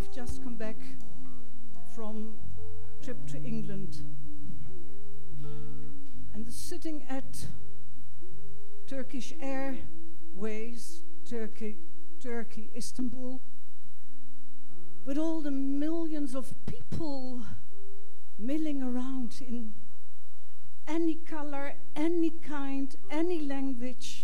We've just come back from a trip to England. And sitting at Turkish Airways, Turkey, Istanbul, with all the millions of people milling around in any color, any kind, any language.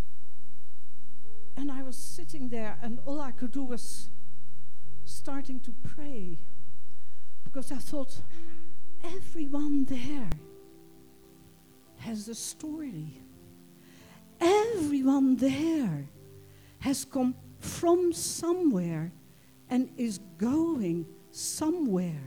And I was sitting there, and all I could do was starting to pray, because I thought, everyone there has a story. Everyone there has come from somewhere and is going somewhere.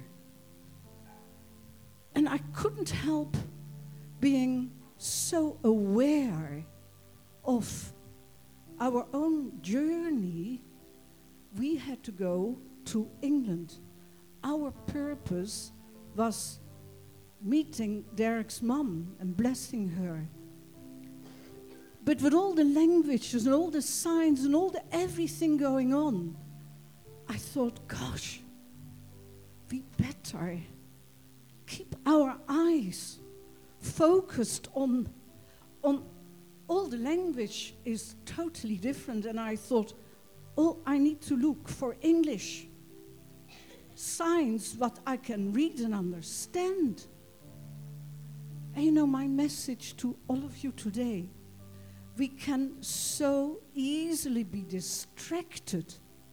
And I couldn't help being so aware of our own journey. We had to go to England. Our purpose was meeting Derek's mom and blessing her. But with all the languages and all the signs and all the everything going on, I thought, gosh, we better keep our eyes focused on all the language is totally different. And I thought, oh, I need to look for English signs, what I can read and understand. And you know, my message to all of you today, we can so easily be distracted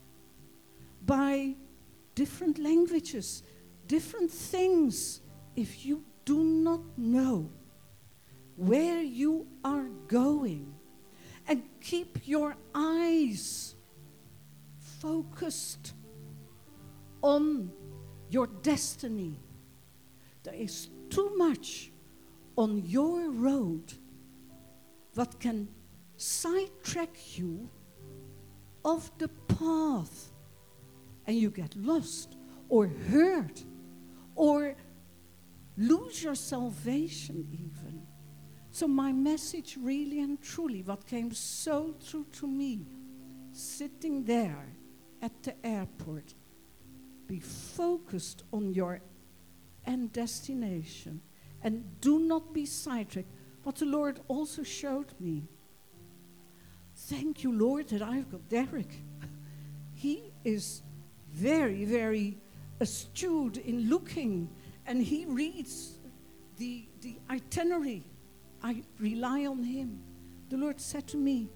by different languages, different things, if you do not know where you are going, and keep your eyes focused on your destiny. There is too much on your road what can sidetrack you off the path, and you get lost or hurt or lose your salvation even. So my message really and truly, what came so true to me, sitting there at the airport, be focused on your end destination and do not be sidetracked. What the Lord also showed me. Thank you, Lord, that I've got Derek. He is very, very astute in looking, and he reads the itinerary. I rely on him. The Lord said to me,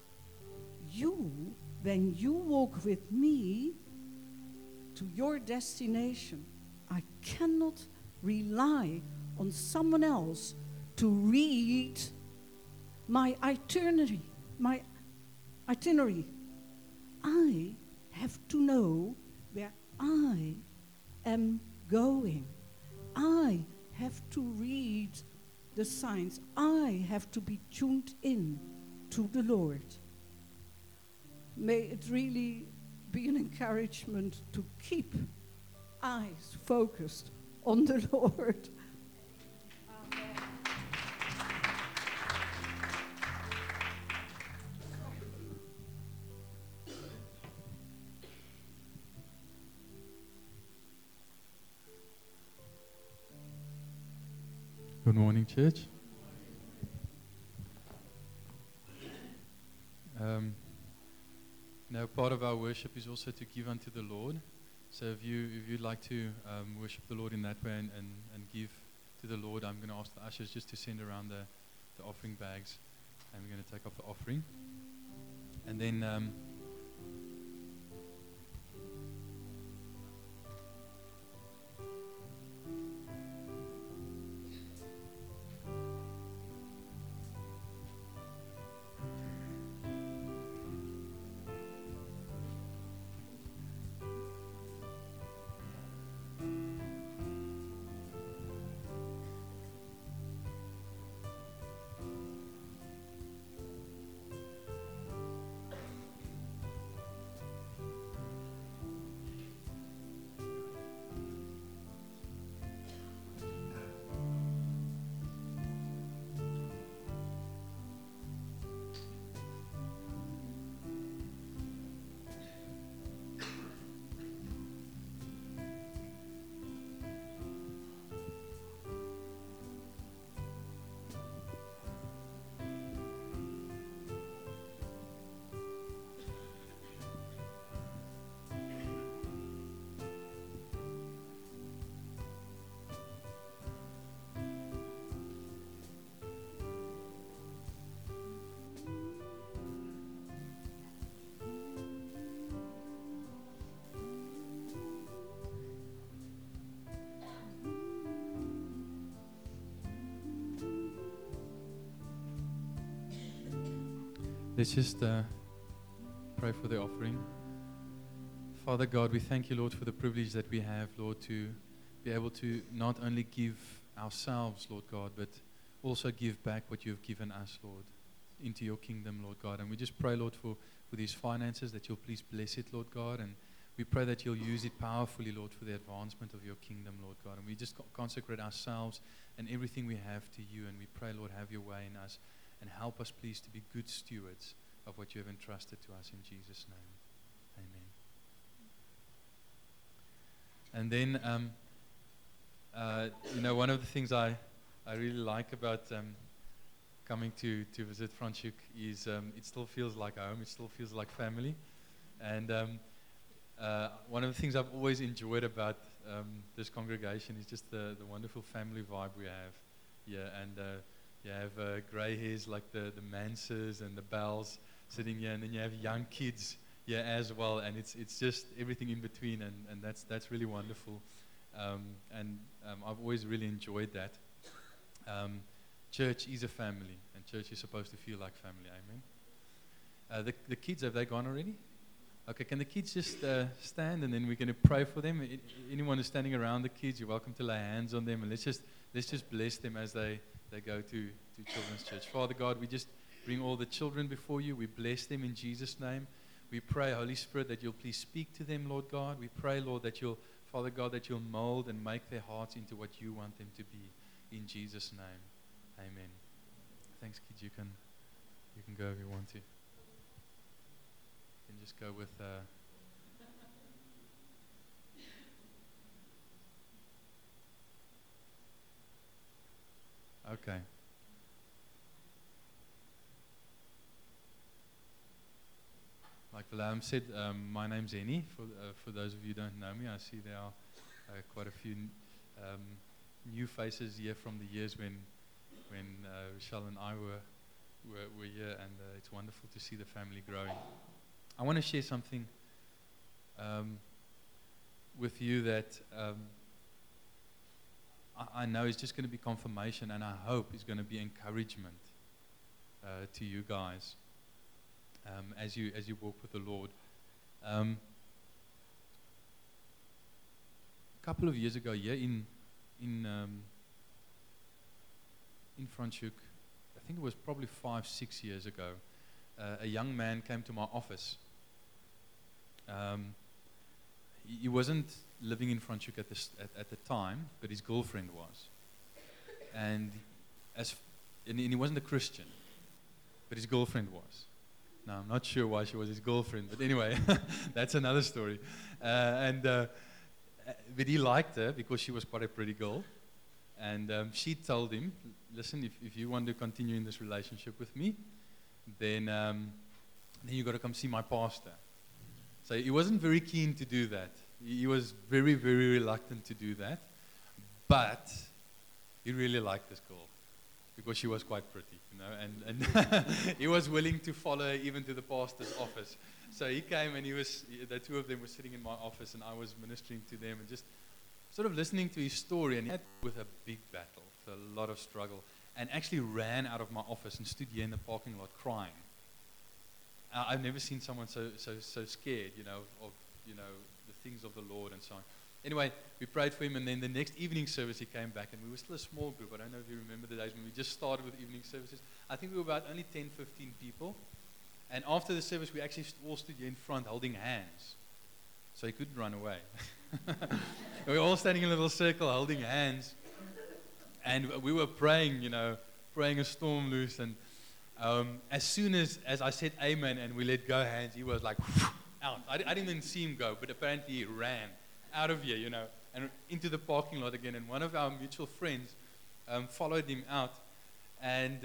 when you walk with me to your destination, I cannot rely on someone else to read my itinerary. I have to know where I am going. I have to read the signs. I have to be tuned in to the Lord. May it really be an encouragement to keep eyes focused on the Lord. Good morning, church. Now, part of our worship is also to give unto the Lord. So if you'd like to worship the Lord in that way and give to the Lord, I'm going to ask the ushers just to send around the offering bags, and we're going to take off the offering. And then Let's just pray for the offering. Father God, we thank you, Lord, for the privilege that we have, Lord, to be able to not only give ourselves, Lord God, but also give back what you have given us, Lord, into your kingdom, Lord God. And we just pray, Lord, for these finances, that you'll please bless it, Lord God. And we pray that you'll use it powerfully, Lord, for the advancement of your kingdom, Lord God. And we just consecrate ourselves and everything we have to you. And we pray, Lord, have your way in us. And help us, please, to be good stewards of what you have entrusted to us in Jesus' name. Amen. And then, one of the things I really like about coming to visit Franschhoek is it still feels like home. It still feels like family. And one of the things I've always enjoyed about this congregation is just the wonderful family vibe we have. Yeah, and you have gray hairs like the Manses and the Bells sitting here, and then you have young kids here as well, and it's just everything in between, and that's really wonderful. I've always really enjoyed that. Church is a family, and church is supposed to feel like family. Amen. The kids, have they gone already? Okay, can the kids just stand, and then we're going to pray for them. Anyone who's standing around the kids, you're welcome to lay hands on them, and let's just bless them as they go to Children's Church. Father God, we just bring all the children before you. We bless them in Jesus' name. We pray, Holy Spirit, that you'll please speak to them, Lord God. We pray, Lord, that you'll, Father God, that you'll mold and make their hearts into what you want them to be. In Jesus' name, amen. Thanks, kids. You can go if you want to. You can just go with... Okay. Like Wilhelm said, my name's Henny. For those of you who don't know me, I see there are quite a few new faces here from the years when Rochelle and I were here, and it's wonderful to see the family growing. I want to share something with you that I know is just going to be confirmation, and I hope is going to be encouragement to you guys as you walk with the Lord. A couple of years ago, here in Franschhoek, I think it was probably 5-6 years ago, a young man came to my office. He wasn't living in Franschhoek at the time, but his girlfriend was. And he wasn't a Christian, but his girlfriend was. Now, I'm not sure why she was his girlfriend, but anyway, that's another story. But he liked her because she was quite a pretty girl. And she told him, listen, if you want to continue in this relationship with me, then you got to come see my pastor. So he wasn't very keen to do that. He was very, very reluctant to do that. But he really liked this girl because she was quite pretty, and he was willing to follow her even to the pastor's office. So he came, and the two of them were sitting in my office, and I was ministering to them and just sort of listening to his story. And he had with a big battle, with a lot of struggle, and actually ran out of my office and stood here in the parking lot crying. I've never seen someone so scared, of the things of the Lord and so on. Anyway, we prayed for him, and then the next evening service he came back, and we were still a small group. I don't know if you remember the days when we just started with evening services. I think we were about only 10, 15 people. And after the service, we actually all stood here in front holding hands. So he couldn't run away. We were all standing in a little circle holding hands. And we were praying, praying a storm loose. And as soon as I said amen and we let go hands, he was like, out. I didn't even see him go, but apparently he ran out of here, and into the parking lot again. And one of our mutual friends followed him out. And,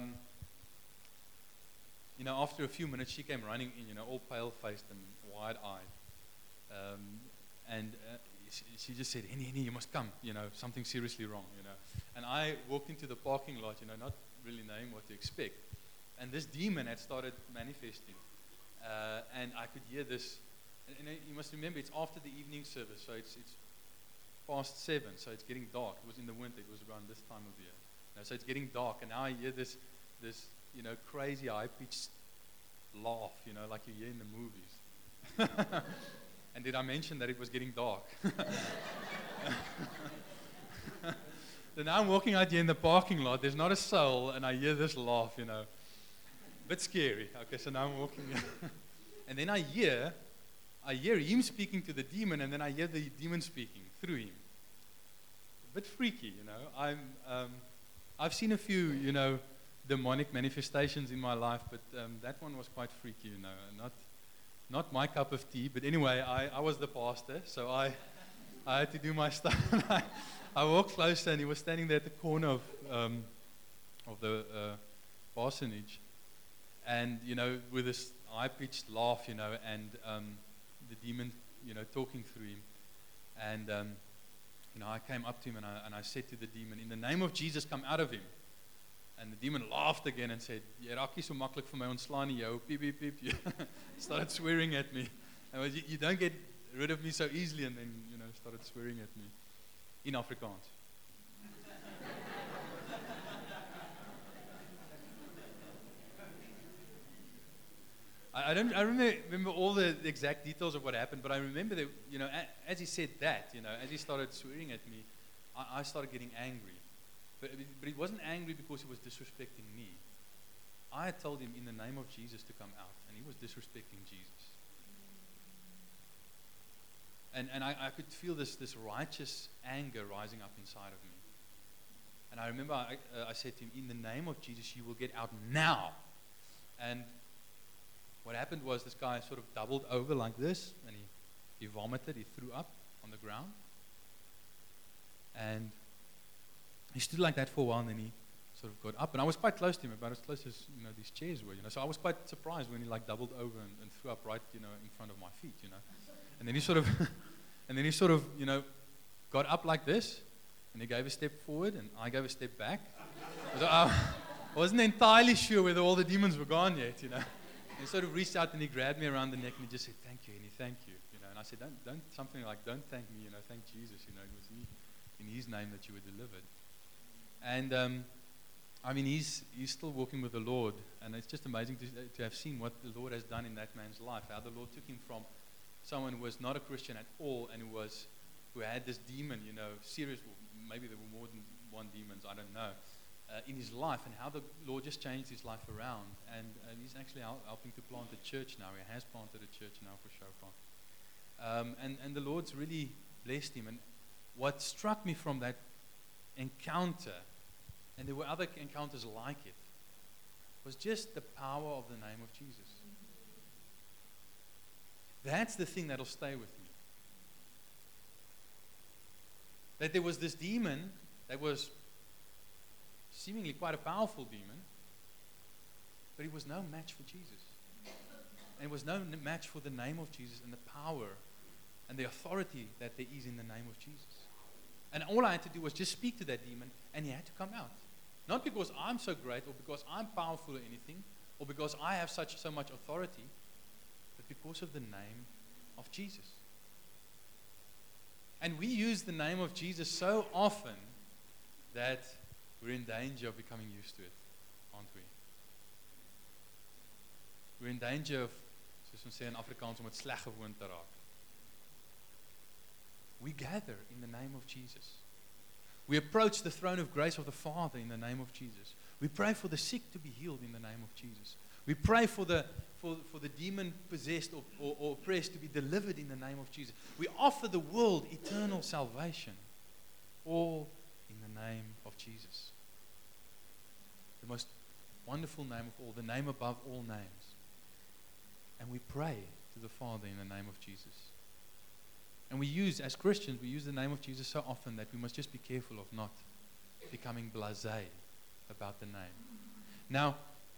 after a few minutes, she came running in, all pale-faced and wide-eyed. She just said, Henny, you must come, something's seriously wrong, And I walked into the parking lot, not really knowing what to expect. And this demon had started manifesting. And I could hear this. And you must remember, it's after the evening service, so it's past 7, so it's getting dark. It was in the winter, it was around this time of year. So it's getting dark, and now I hear this crazy high-pitched laugh, like you hear in the movies. And did I mention that it was getting dark? So now I'm walking out here in the parking lot. There's not a soul, and I hear this laugh, Bit scary. Okay, so now I'm walking here. And then I hear him speaking to the demon, and then I hear the demon speaking through him. A bit freaky, I've seen a few, demonic manifestations in my life, but that one was quite freaky, not my cup of tea. But anyway, I was the pastor, so I had to do my stuff. I walked closer, and he was standing there at the corner of the parsonage, and with this high-pitched laugh, and the demon, talking through him, and I came up to him and I said to the demon, "In the name of Jesus, come out of him." And the demon laughed again and said, "Jy raak nie so maklik vir my ontslaan nie, jou piep piep piep." Started swearing at me. And you don't get rid of me so easily, and then started swearing at me in Afrikaans. I don't remember all the exact details of what happened, but I remember that, as he said that, as he started swearing at me, I started getting angry. But he wasn't angry because he was disrespecting me. I had told him in the name of Jesus to come out, and he was disrespecting Jesus. And I could feel this righteous anger rising up inside of me. And I remember I said to him, "In the name of Jesus, you will get out now." And what happened was this guy sort of doubled over like this, and he vomited, he threw up on the ground. And he stood like that for a while, and then he sort of got up. And I was quite close to him, about as close as these chairs were. So I was quite surprised when he doubled over and threw up right in front of my feet. And then he sort of got up like this, and he gave a step forward, and I gave a step back. So I wasn't entirely sure whether all the demons were gone yet. He sort of reached out and he grabbed me around the neck and he just said, "Thank you," and he thanked you. And I said, don't something like, "Don't thank me, thank Jesus. It was in His name that you were delivered." And he's still walking with the Lord, and it's just amazing to have seen what the Lord has done in that man's life. How the Lord took him from someone who was not a Christian at all, and who had this demon, serious. Maybe there were more than one demons, I don't know, in his life, and how the Lord just changed his life around. And he's actually helping to plant a church now. He has planted a church now for Shofar. And the Lord's really blessed him. And what struck me from that encounter, and there were other encounters like it, was just the power of the name of Jesus. That's the thing that'll stay with me. That there was this demon that was seemingly quite a powerful demon, but it was no match for Jesus. And it was no match for the name of Jesus and the power and the authority that there is in the name of Jesus. And all I had to do was just speak to that demon, and he had to come out. Not because I'm so great, or because I'm powerful or anything, or because I have so much authority, but because of the name of Jesus. And we use the name of Jesus so often that we're in danger of becoming used to it, aren't we? We're in danger of, soos ons sê in Afrikaans, om het sleg gewoon te raak. We gather in the name of Jesus. We approach the throne of grace of the Father in the name of Jesus. We pray for the sick to be healed in the name of Jesus. We pray for the demon-possessed or oppressed to be delivered in the name of Jesus. We offer the world eternal salvation, all in the name of Jesus. The most wonderful name of all, the name above all names. And we pray to the Father in the name of Jesus. And as Christians, we use the name of Jesus so often that we must just be careful of not becoming blasé about the name. Now,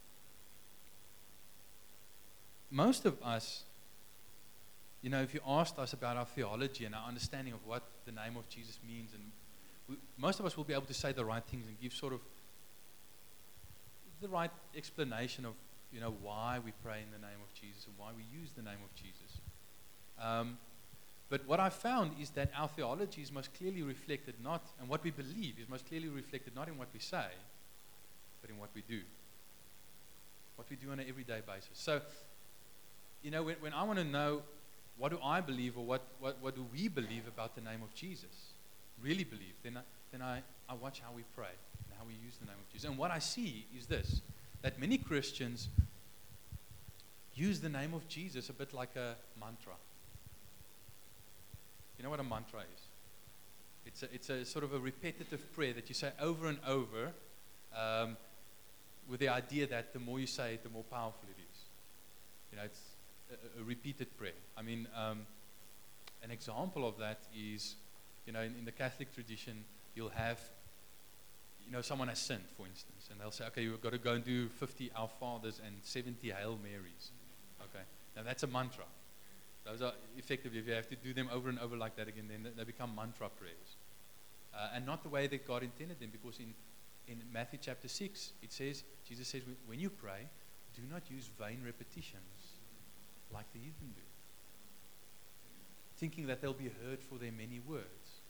most of us, if you asked us about our theology and our understanding of what the name of Jesus means, and most of us will be able to say the right things and give sort of the right explanation of, why we pray in the name of Jesus and why we use the name of Jesus. But what I found is that our theology is most clearly reflected and what we believe is most clearly reflected not in what we say, but in what we do. what we do on an everyday basis. So, when I want to know what do I believe or what do we believe about the name of Jesus, really believe, then I watch how we pray and how we use the name of Jesus. And what I see is this, that many Christians use the name of Jesus a bit like a mantra. You know what a mantra is? It's a sort of a repetitive prayer that you say over and over, with the idea that the more you say it, the more powerful it is. It's a repeated prayer. I mean, an example of that is, in the Catholic tradition, you'll have, someone has sinned, for instance, and they'll say, okay, you've got to go and do 50 Our Fathers and 70 Hail Marys. Okay, now that's a mantra. Those are effectively, if you have to do them over and over like that again, then they become mantra prayers. And not the way that God intended them, because in Matthew chapter 6, Jesus says, when you pray, do not use vain repetitions like the heathen do, thinking that they'll be heard for their many words.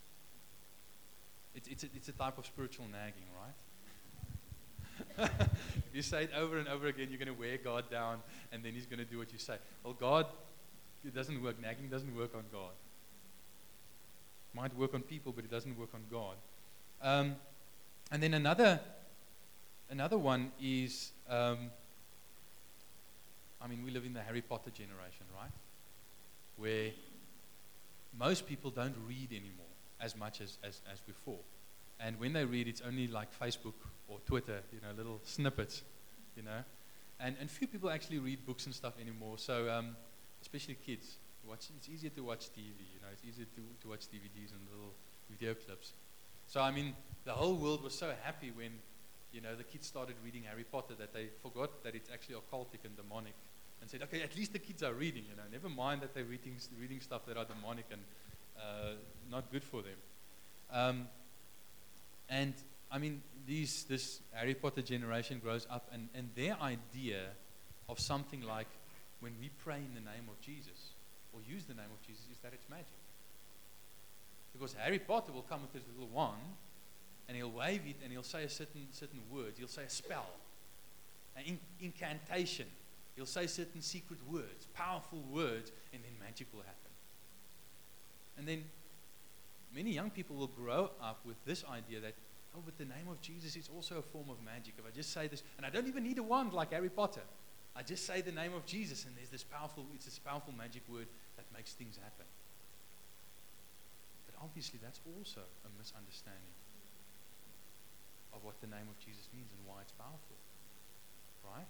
It's a type of spiritual nagging, right? If you say it over and over again, you're going to wear God down, and then He's going to do what you say. Well, God, it doesn't work. Nagging doesn't work on God. It might work on people, but it doesn't work on God. And then another one is, we live in the Harry Potter generation, right? Where most people don't read anymore as much as before. And when they read, it's only like Facebook or Twitter, little snippets, And few people actually read books and stuff anymore. So, especially kids, it's easier to watch TV, it's easier to watch DVDs and little video clips. So, the whole world was so happy when, the kids started reading Harry Potter that they forgot that it's actually occultic and demonic, and said, okay, at least the kids are reading, never mind that they're reading stuff that are demonic and not good for them. This Harry Potter generation grows up, and their idea of something like when we pray in the name of Jesus or use the name of Jesus is that it's magic. Because Harry Potter will come with his little wand, and he'll wave it, and he'll say a certain words. He'll say a spell, an incantation. He'll say certain secret words, powerful words, and then magic will happen. And then many young people will grow up with this idea that, but the name of Jesus is also a form of magic. If I just say this, and I don't even need a wand like Harry Potter. I just say the name of Jesus, and it's this powerful magic word that makes things happen. But obviously that's also a misunderstanding of what the name of Jesus means and why it's powerful. Right?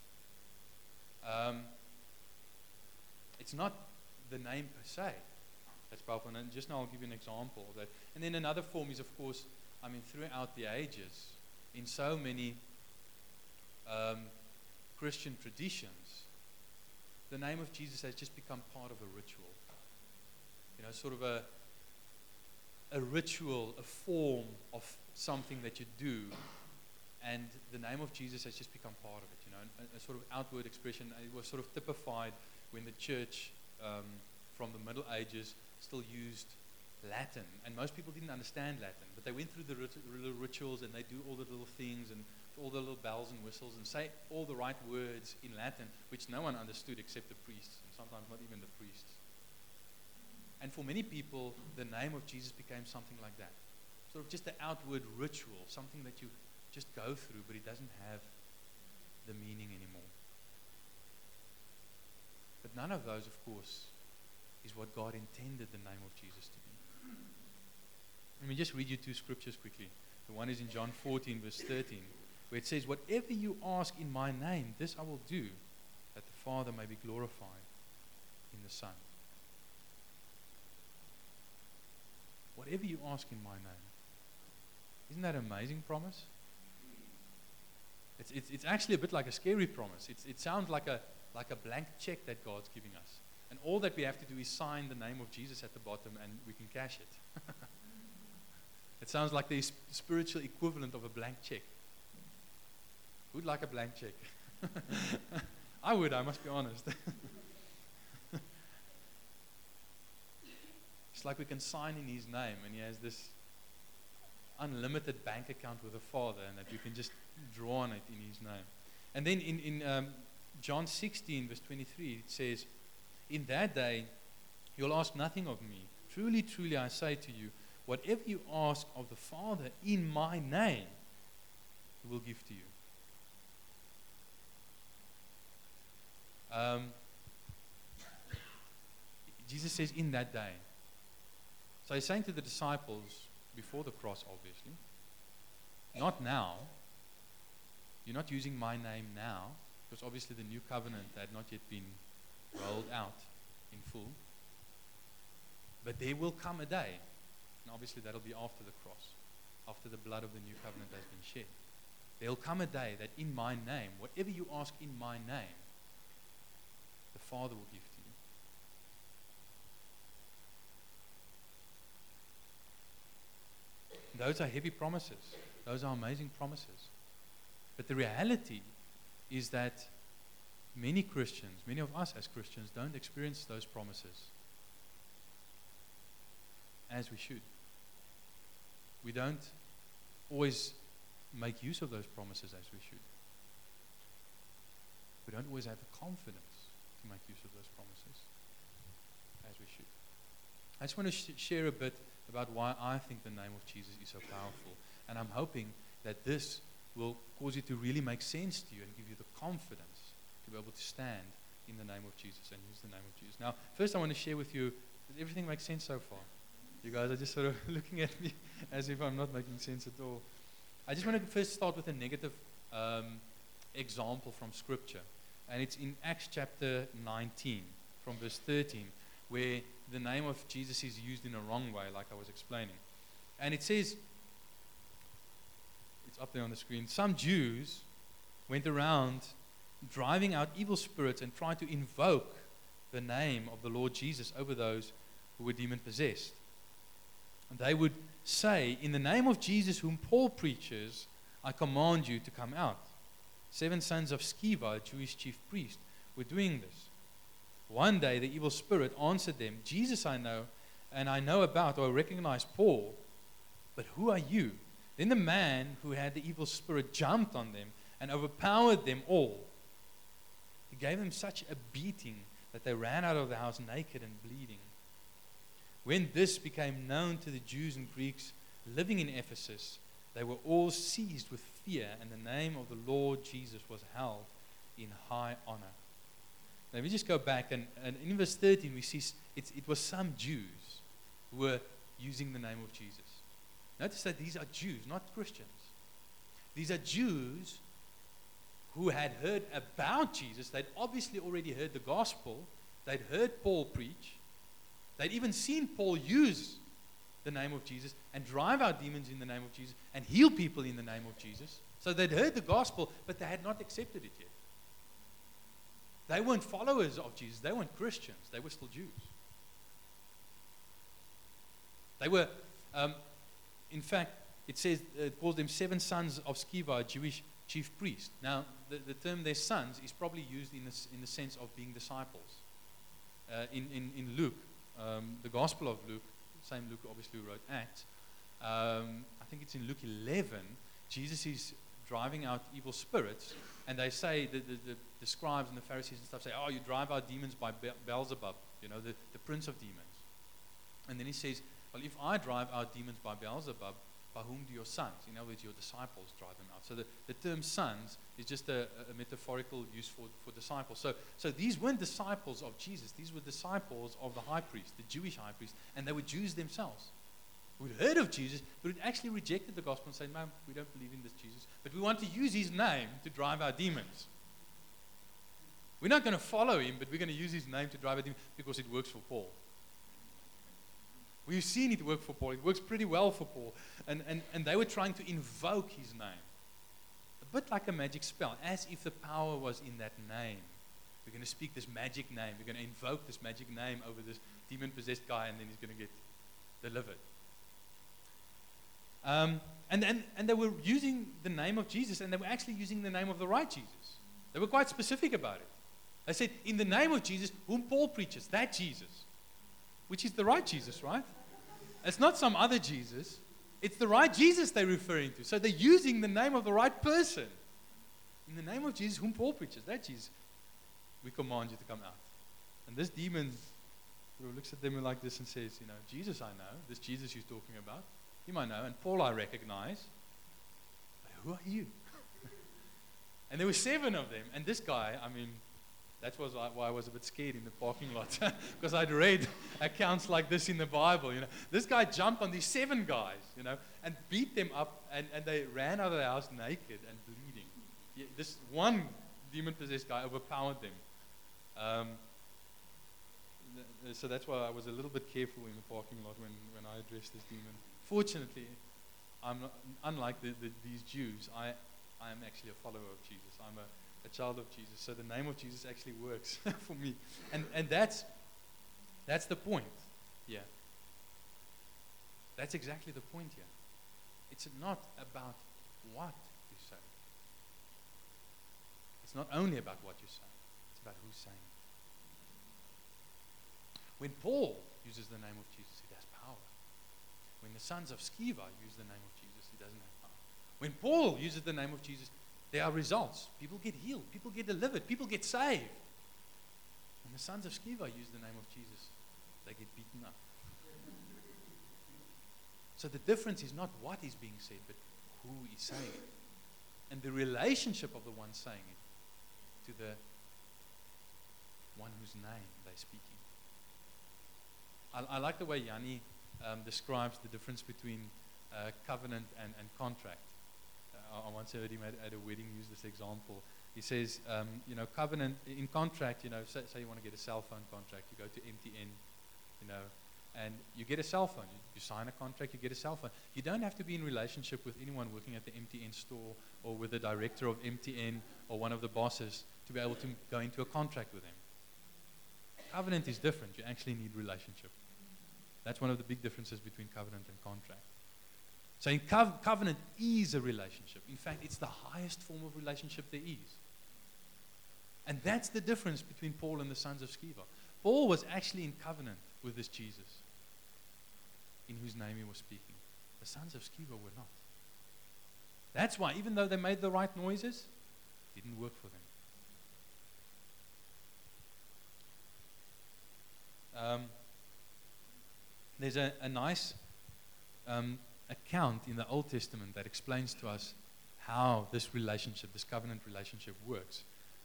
It's not the name per se that's powerful. And just now I'll give you an example of that. And then another form is, of course, throughout the ages, in so many Christian traditions, the name of Jesus has just become part of a ritual. Sort of a ritual, a form of something that you do, and the name of Jesus has just become part of it, a sort of outward expression. It was sort of typified when the church from the Middle Ages still used Latin, and most people didn't understand Latin, but they went through the rituals, and they do all the little things and all the little bells and whistles and say all the right words in Latin, which no one understood except the priests, and sometimes not even the priests. And for many people, the name of Jesus became something like that, sort of just an outward ritual, something that you just go through, but it doesn't have the meaning anymore. But none of those, of course, is what God intended the name of Jesus to be. Let me just read you two scriptures quickly. The one is in John 14, verse 13, where it says, whatever you ask in my name, this I will do, that the Father may be glorified in the Son. Whatever you ask in my name. Isn't that an amazing promise? It's actually a bit like a scary promise. It sounds like a blank check that God's giving us. And all that we have to do is sign the name of Jesus at the bottom, and we can cash it. It sounds like the spiritual equivalent of a blank check. Who'd like a blank check? I would, I must be honest. It's like we can sign in His name, and He has this unlimited bank account with the Father, and that we can just draw on it in His name. And then in John 16, verse 23, it says, in that day, you'll ask nothing of me. Truly, truly, I say to you, whatever you ask of the Father in my name, he will give to you. Jesus says, in that day. So he's saying to the disciples, before the cross, obviously, not now. You're not using my name now, because obviously the new covenant had not yet been rolled out in full. But there will come a day, and obviously that'll be after the cross, after the blood of the new covenant has been shed. There will come a day that in my name, whatever you ask in my name, the Father will give to you. Those are heavy promises. Those are amazing promises. But the reality is that many Christians, many of us as Christians, don't experience those promises as we should. We don't always make use of those promises as we should. We don't always have the confidence to make use of those promises as we should. I just want to share a bit about why I think the name of Jesus is so powerful. And I'm hoping that this will cause it to really make sense to you and give you the confidence to be able to stand in the name of Jesus and use the name of Jesus. Now, first I want to share with you, does everything make sense so far? You guys are just sort of looking at me as if I'm not making sense at all. I just want to first start with a negative example from Scripture. And it's in Acts chapter 19, from verse 13, where the name of Jesus is used in a wrong way, like I was explaining. And it says, it's up there on the screen, some Jews went around driving out evil spirits and tried to invoke the name of the Lord Jesus over those who were demon-possessed. And they would say, in the name of Jesus whom Paul preaches, I command you to come out. 7 sons of Sceva, a Jewish chief priest, were doing this. One day the evil spirit answered them, Jesus I know, and I know about or recognize Paul, but who are you? Then the man who had the evil spirit jumped on them and overpowered them all. He gave them such a beating that they ran out of the house naked and bleeding. When this became known to the Jews and Greeks living in Ephesus, they were all seized with fear, and the name of the Lord Jesus was held in high honor. Now, we just go back, and in verse 13, we see it was some Jews who were using the name of Jesus. Notice that these are Jews, not Christians. These are Jews who had heard about Jesus. They'd obviously already heard the gospel. They'd heard Paul preach. They'd even seen Paul use the name of Jesus and drive out demons in the name of Jesus and heal people in the name of Jesus. So they'd heard the gospel, but they had not accepted it yet. They weren't followers of Jesus. They weren't Christians. They were still Jews. They were, in fact, it says, it calls them 7 sons of Sceva, a Jewish chief priest. Now, the term their sons is probably used in the sense of being disciples. In Luke, the Gospel of Luke, same Luke obviously who wrote Acts, I think it's in Luke 11, Jesus is driving out evil spirits, and they say, the scribes and the Pharisees and stuff say, oh, you drive out demons by Beelzebub, the prince of demons. And then he says, well, if I drive out demons by Beelzebub, by whom do your sons, in other words, your disciples, drive them out? So the term sons is just a metaphorical use for disciples. So these weren't disciples of Jesus. These were disciples of the high priest, the Jewish high priest, and they were Jews themselves who'd heard of Jesus, but who'd actually rejected the gospel and said, no, we don't believe in this Jesus, but we want to use his name to drive out demons. We're not going to follow him, but we're going to use his name to drive out demons because it works for Paul. We've seen it work for Paul. It works pretty well for Paul. And they were trying to invoke his name. A bit like a magic spell, as if the power was in that name. We're going to speak this magic name. We're going to invoke this magic name over this demon-possessed guy, and then he's going to get delivered. And they were using the name of Jesus, and they were actually using the name of the right Jesus. They were quite specific about it. They said, in the name of Jesus, whom Paul preaches, that Jesus. Which is the right Jesus, right? It's not some other Jesus. It's the right Jesus they're referring to. So they're using the name of the right person. In the name of Jesus, whom Paul preaches, that Jesus, we command you to come out. And this demon looks at them like this and says, Jesus I know, this Jesus you're talking about, him I know, and Paul I recognize, but who are you? And there were 7 of them, and this guy, that was why I was a bit scared in the parking lot, because I'd read accounts like this in the Bible. This guy jumped on these 7 guys, and beat them up, and they ran out of the house naked and bleeding. This one demon-possessed guy overpowered them. So that's why I was a little bit careful in the parking lot when I addressed this demon. Fortunately, I'm not, unlike these Jews, I am actually a follower of Jesus. I'm a child of Jesus. So the name of Jesus actually works for me. And that's the point. Yeah. That's exactly the point here. It's not about what you say. It's not only about what you say. It's about who's saying it. When Paul uses the name of Jesus, he has power. When the sons of Sceva use the name of Jesus, he doesn't have power. When Paul uses the name of Jesus, there are results. People get healed. People get delivered. People get saved. When the sons of Sceva use the name of Jesus, they get beaten up. So the difference is not what is being said, but who is saying it. And the relationship of the one saying it to the one whose name they're speaking. I like the way Yanni describes the difference between covenant and contract. I once heard him at a wedding use this example. He says, covenant, in contract, say you want to get a cell phone contract, you go to MTN, and you get a cell phone. You sign a contract, you get a cell phone. You don't have to be in relationship with anyone working at the MTN store or with the director of MTN or one of the bosses to be able to go into a contract with them. Covenant is different. You actually need relationship. That's one of the big differences between covenant and contract. So in covenant is a relationship. In fact, it's the highest form of relationship there is. And that's the difference between Paul and the sons of Sceva. Paul was actually in covenant with this Jesus, in whose name he was speaking. The sons of Sceva were not. That's why, even though they made the right noises, it didn't work for them. There's a nice account in the Old Testament that explains to us how this relationship, this covenant relationship works.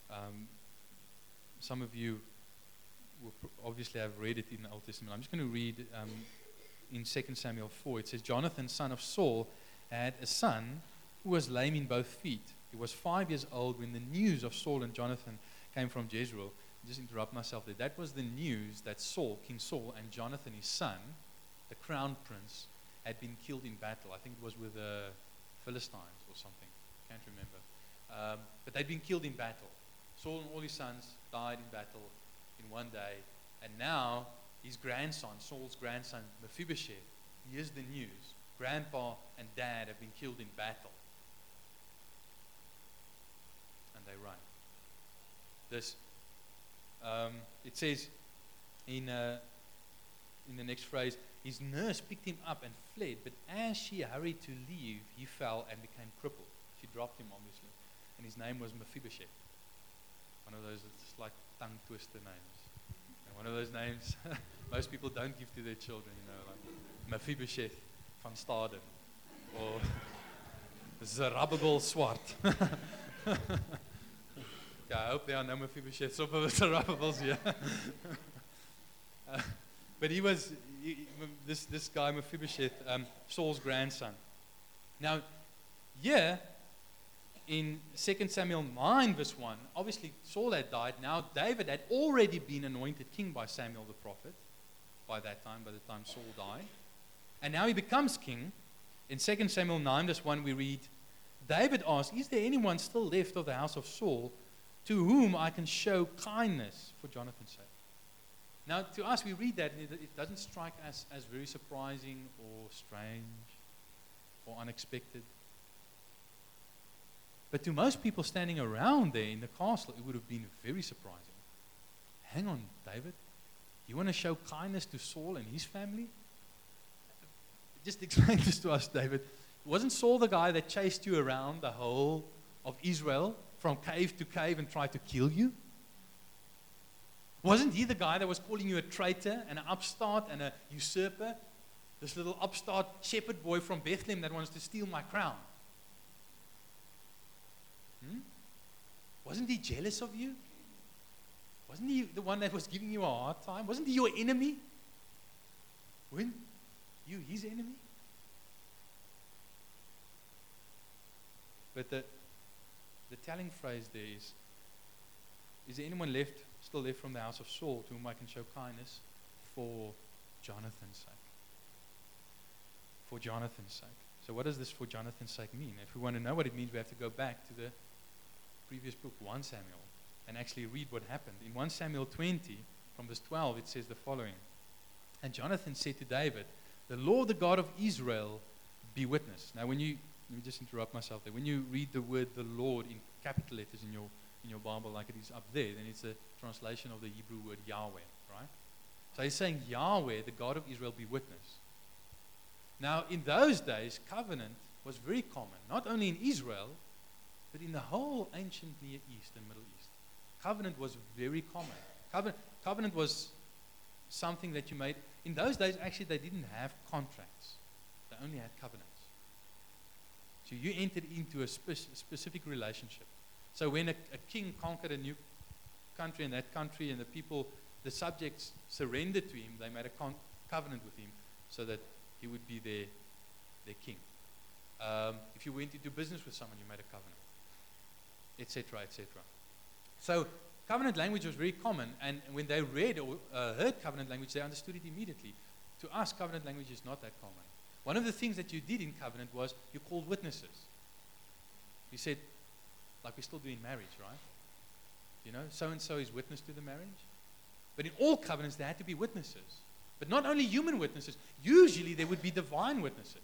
Some of you will obviously have read it in the Old Testament. I'm just going to read in 2 Samuel 4. It says, Jonathan, son of Saul, had a son who was lame in both feet. He was 5 years old when the news of Saul and Jonathan came from Jezreel. Just interrupt myself there. That was the news that Saul, King Saul, and Jonathan, his son, the crown prince, had been killed in battle. I think it was with the Philistines or something. Can't remember. But they'd been killed in battle. Saul and all his sons died in battle in one day. And now his grandson, Saul's grandson, Mephibosheth, hears the news. Grandpa and dad have been killed in battle. And they run. It says in the next phrase, his nurse picked him up and fled, but as she hurried to leave, he fell and became crippled. She dropped him, obviously, and his name was Mephibosheth. One of those, it's like tongue twister names. And one of those names most people don't give to their children, like Mephibosheth van Staden or Zerubbabel Swart. I hope there are no Mephibosheths or Zerubbabels here. But he was this guy Mephibosheth, Saul's grandson. Now, here in 2 Samuel 9 verse 1, obviously Saul had died. Now David had already been anointed king by Samuel the prophet by the time Saul died. And now he becomes king. In 2 Samuel 9 verse 1 we read, David asked, is there anyone still left of the house of Saul to whom I can show kindness for Jonathan's sake? Now, to us, we read that, and it doesn't strike us as very surprising or strange or unexpected. But to most people standing around there in the castle, it would have been very surprising. Hang on, David. You want to show kindness to Saul and his family? Just explain this to us, David. Wasn't Saul the guy that chased you around the whole of Israel from cave to cave and tried to kill you? Wasn't he the guy that was calling you a traitor and an upstart and a usurper? This little upstart shepherd boy from Bethlehem that wants to steal my crown. Wasn't he jealous of you? Wasn't he the one that was giving you a hard time? Wasn't he your enemy? Weren't you his enemy? But the telling phrase there is there anyone still left from the house of Saul to whom I can show kindness for Jonathan's sake? For Jonathan's sake. So what does this for Jonathan's sake mean? If we want to know what it means, we have to go back to the previous book, 1 Samuel, and actually read what happened. In 1 Samuel 20, from verse 12, it says the following. And Jonathan said to David, "The Lord, the God of Israel, be witness." Now, let me just interrupt myself there. When you read the word "the Lord" in capital letters in your Bible, like it is up there, then it's a translation of the Hebrew word Yahweh, right? So he's saying, Yahweh, the God of Israel, be witness. Now, in those days, covenant was very common, not only in Israel, but in the whole ancient Near East and Middle East. Covenant was very common. Covenant was something that you made. In those days, actually, they didn't have contracts. They only had covenants. So you entered into a specific relationship. So when a king conquered a new country, and that country and the people, the subjects surrendered to him, they made a covenant with him so that he would be their king. If you went into business with someone, you made a covenant, etc., etc. So covenant language was very common, and when they read or heard covenant language, they understood it immediately. To us, covenant language is not that common. One of the things that you did in covenant was you called witnesses. You said, like we still do in marriage, right? You know, so-and-so is witness to the marriage. But in all covenants, there had to be witnesses. But not only human witnesses. Usually, there would be divine witnesses.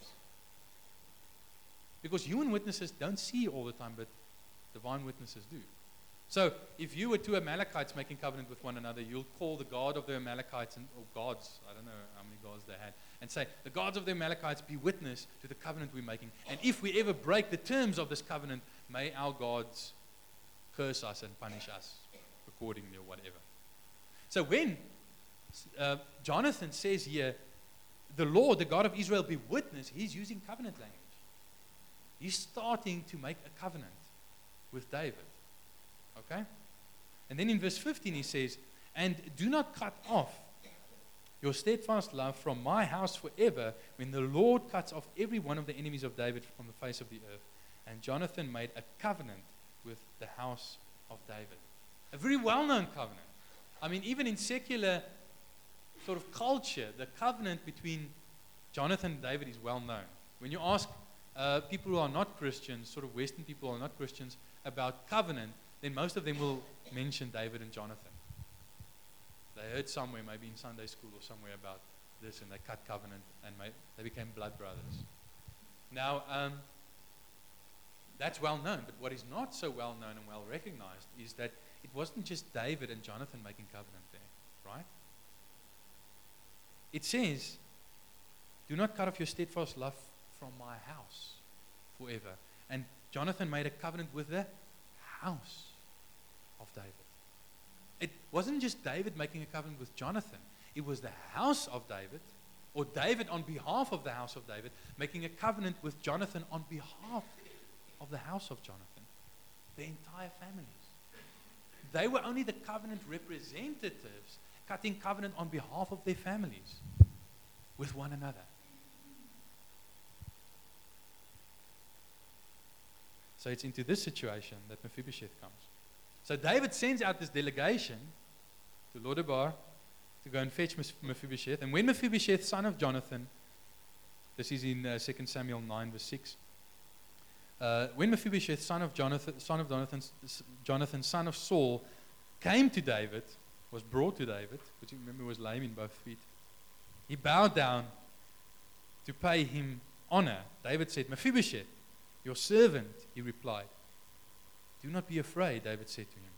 Because human witnesses don't see all the time, but divine witnesses do. So, if you were two Amalekites making covenant with one another, you'll call the god of the Amalekites, or gods, I don't know how many gods they had, and say, the gods of the Amalekites be witness to the covenant we're making. And if we ever break the terms of this covenant, may our gods curse us and punish us accordingly or whatever. So when Jonathan says here, the Lord, the God of Israel, be witness, he's using covenant language. He's starting to make a covenant with David. Okay? And then in verse 15 he says, "And do not cut off your steadfast love from my house forever, when the Lord cuts off every one of the enemies of David from the face of the earth." And Jonathan made a covenant with the house of David. A very well-known covenant. I mean, even in secular sort of culture, the covenant between Jonathan and David is well known. When you ask people who are not Christians, sort of Western people who are not Christians, about covenant, then most of them will mention David and Jonathan. They heard somewhere, maybe in Sunday school or somewhere, about this, and they cut covenant, and they became blood brothers. Now, that's well known, but what is not so well known and well recognized is that it wasn't just David and Jonathan making covenant there, right? It says, "Do not cut off your steadfast love from my house forever." And Jonathan made a covenant with the house of David. It wasn't just David making a covenant with Jonathan. It was the house of David, or David on behalf of the house of David, making a covenant with Jonathan on behalf of the house of Jonathan. The entire families. They were only the covenant representatives cutting covenant on behalf of their families with one another. So it's into this situation that Mephibosheth comes. So David sends out this delegation to Lodebar to go and fetch Mephibosheth. And when Mephibosheth, son of Jonathan, this is in 2 Samuel 9, verse 6. When Mephibosheth, son of Jonathan, son of Saul, came to David, was brought to David, which you remember was lame in both feet, he bowed down to pay him honor. David said, "Mephibosheth, your servant," he replied. "Do not be afraid," David said to him.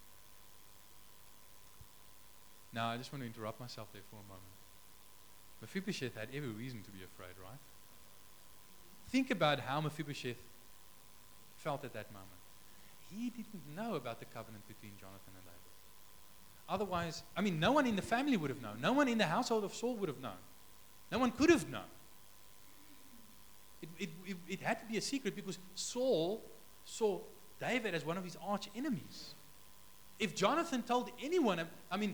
Now, I just want to interrupt myself there for a moment. Mephibosheth had every reason to be afraid, right? Think about how Mephibosheth felt at that moment. he didn't know about the covenant between Jonathan and David. Otherwise, I mean, no one in the family would have known. No one in the household of Saul would have known. No one could have known. It had to be a secret because Saul saw David as one of his arch enemies. If Jonathan told anyone, I mean,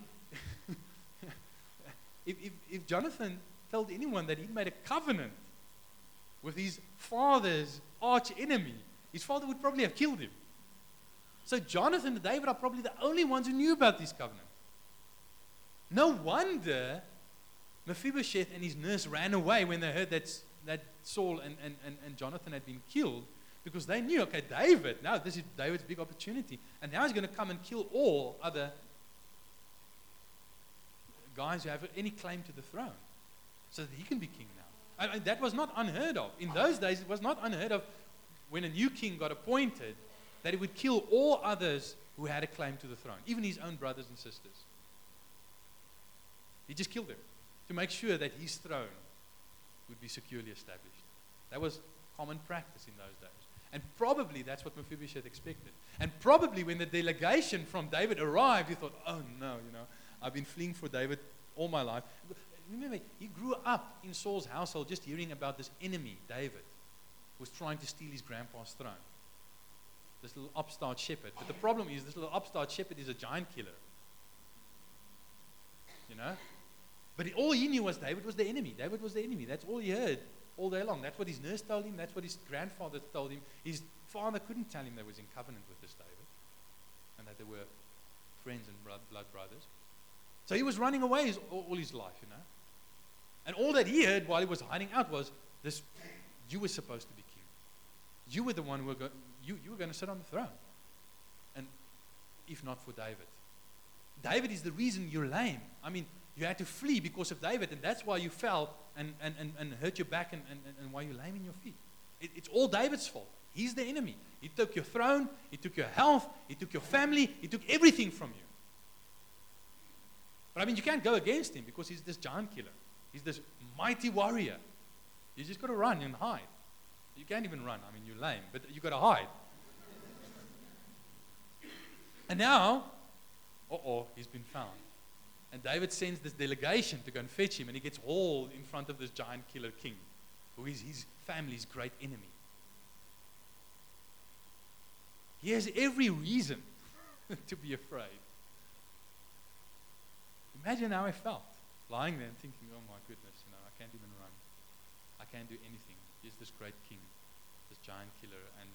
if Jonathan told anyone that he'd made a covenant with his father's arch enemy, his father would probably have killed him. So Jonathan and David are probably the only ones who knew about this covenant. No wonder Mephibosheth and his nurse ran away when they heard that Saul and Jonathan had been killed, because they knew, okay, David, now this is David's big opportunity, and now he's going to come and kill all other guys who have any claim to the throne, so that he can be king now. I mean, that was not unheard of. In those days, it was not unheard of when a new king got appointed that he would kill all others who had a claim to the throne, even his own brothers and sisters. He just killed them to make sure that his throne would be securely established. That was common practice in those days. And probably that's what Mephibosheth expected. And probably when the delegation from David arrived, he thought, oh no, I've been fleeing for David all my life. Remember, he grew up in Saul's household just hearing about this enemy, David, who was trying to steal his grandpa's throne. This little upstart shepherd. But the problem is, this little upstart shepherd is a giant killer. But all he knew was David was the enemy. David was the enemy. That's all he heard all day long. That's what his nurse told him. That's what his grandfather told him. His father couldn't tell him they was in covenant with this David and that they were friends and blood brothers. So he was running away all his life, And all that he heard while he was hiding out was this: you were supposed to be king. You were the one who you were going to sit on the throne. And if not for David. David is the reason you're lame. I mean, you had to flee because of David, and that's why you fell and hurt your back and why you're lame in your feet. It's all David's fault. He's the enemy. He took your throne, he took your health, he took your family, he took everything from you. But I mean, you can't go against him because he's this giant killer. He's this mighty warrior. You just got to run and hide. You can't even run. I mean, you're lame, but you got to hide. And now, he's been found. And David sends this delegation to go and fetch him, and he gets hauled in front of this giant killer king, who is his family's great enemy. He has every reason to be afraid. Imagine how I felt, lying there and thinking, oh my goodness, I can't even run. I can't do anything. Here's this great king, this giant killer, and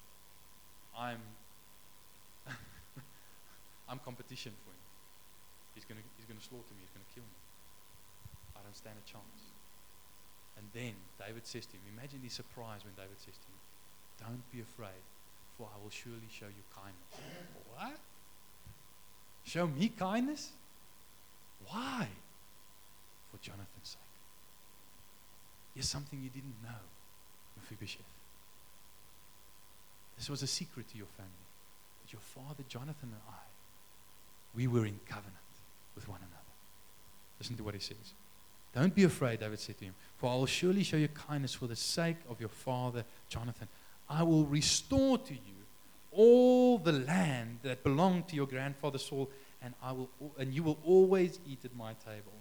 I'm competition for him. He's going to slaughter me. He's going to kill me. I don't stand a chance. And then David says to him, imagine his surprise when David says to him, don't be afraid, for I will surely show you kindness. What? Show me kindness? Why? For Jonathan's sake. Here's something you didn't know, Mephibosheth. This was a secret to your family. That your father, Jonathan, and I, we were in covenant with one another. Listen to what he says. Don't be afraid, David said to him, for I will surely show you kindness for the sake of your father, Jonathan. I will restore to you all the land that belonged to your grandfather Saul, and you will always eat at my table.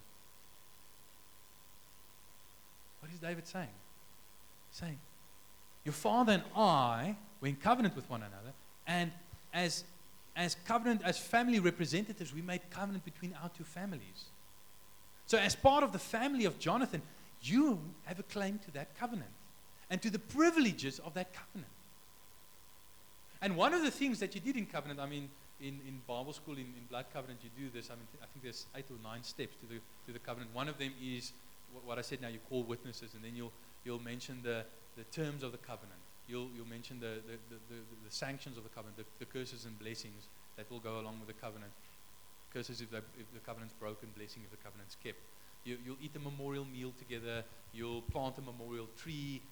What is David saying? He's saying, your father and I were in covenant with one another, and as family representatives, we made covenant between our two families. So as part of the family of Jonathan, you have a claim to that covenant and to the privileges of that covenant. And one of the things that you did in covenant, I mean, in Bible school, in blood covenant, you do this. I mean, I think there's 8 or 9 steps to the covenant. One of them is what I said now, you call witnesses, and then you'll mention the terms of the covenant. You'll mention the sanctions of the covenant, the curses and blessings that will go along with the covenant. Curses if the covenant's broken, blessing if the covenant's kept. You'll eat a memorial meal together. You'll plant a memorial tree.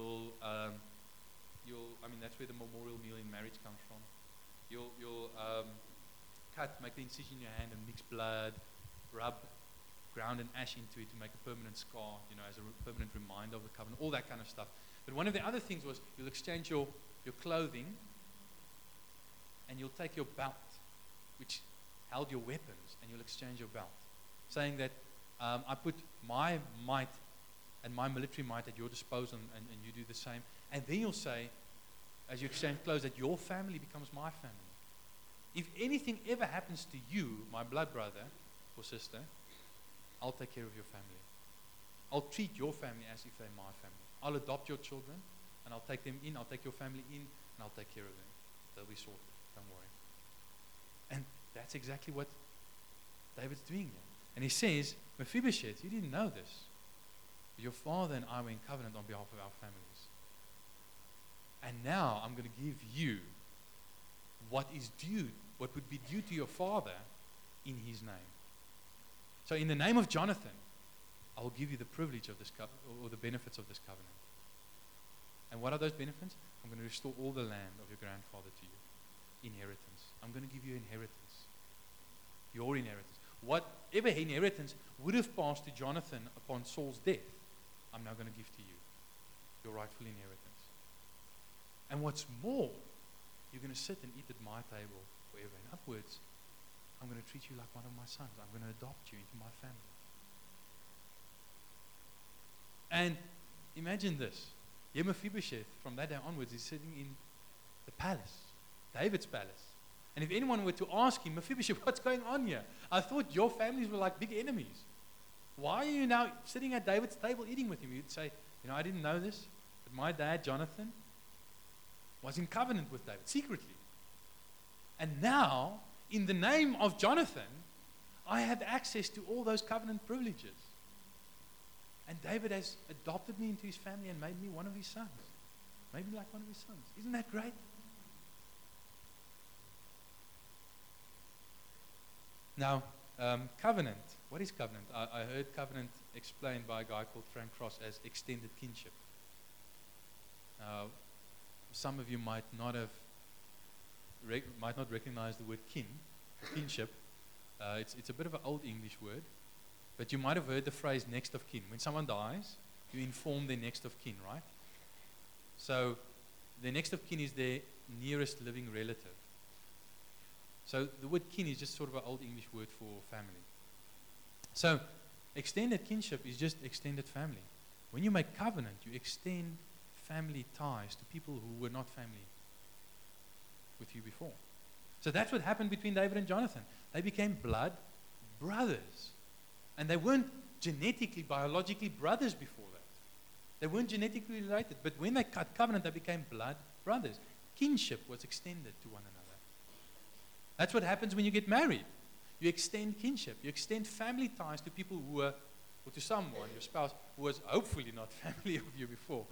That's where the memorial meal in marriage comes from. You'll make the incision in your hand and mix blood, rub ground and ash into it to make a permanent scar, as a permanent reminder of the covenant, all that kind of stuff. But one of the other things was you'll exchange your clothing and you'll take your belt, which held your weapons, and you'll exchange your belt, saying that I put my might and my military might at your disposal, and you do the same. And then you'll say, as you exchange clothes, that your family becomes my family. If anything ever happens to you, my blood brother or sister, I'll take care of your family. I'll treat your family as if they're my family. I'll adopt your children, and I'll take them in. I'll take your family in, and I'll take care of them. They'll be sorted. Don't worry. And that's exactly what David's doing here. And he says, Mephibosheth, you didn't know this. Your father and I were in covenant on behalf of our families. And now I'm going to give you what is due, what would be due to your father in his name. So in the name of Jonathan, I will give you the privilege of this or the benefits of this covenant. And what are those benefits? I'm going to restore all the land of your grandfather to you. Inheritance. I'm going to give you inheritance. Your inheritance. Whatever inheritance would have passed to Jonathan upon Saul's death, I'm now going to give to you. Your rightful inheritance. And what's more, you're going to sit and eat at my table forever and upwards. I'm going to treat you like one of my sons. I'm going to adopt you into my family. And imagine this. Mephibosheth, from that day onwards, is sitting in the palace, David's palace. And if anyone were to ask him, Mephibosheth, what's going on here? I thought your families were like big enemies. Why are you now sitting at David's table eating with him? You'd say, I didn't know this, but my dad, Jonathan, was in covenant with David, secretly. And now, in the name of Jonathan, I have access to all those covenant privileges. And David has adopted me into his family and made me one of his sons. Made me like one of his sons. Isn't that great? Now, covenant. What is covenant? I heard covenant explained by a guy called Frank Cross as extended kinship. Some of you might not recognize the word kinship. It's a bit of an old English word, but you might have heard the phrase next of kin. When someone dies, you inform their next of kin, right? So the next of kin is their nearest living relative. So the word kin is just sort of an old English word for family. So extended kinship is just extended family. When you make covenant, you extend family ties to people who were not family with you before. So that's what happened between David and Jonathan. They became blood brothers. And they weren't genetically, biologically brothers before that. They weren't genetically related. But when they cut covenant, they became blood brothers. Kinship was extended to one another. That's what happens when you get married. You extend kinship. You extend family ties to people who were, or to someone, your spouse, who was hopefully not family of you before.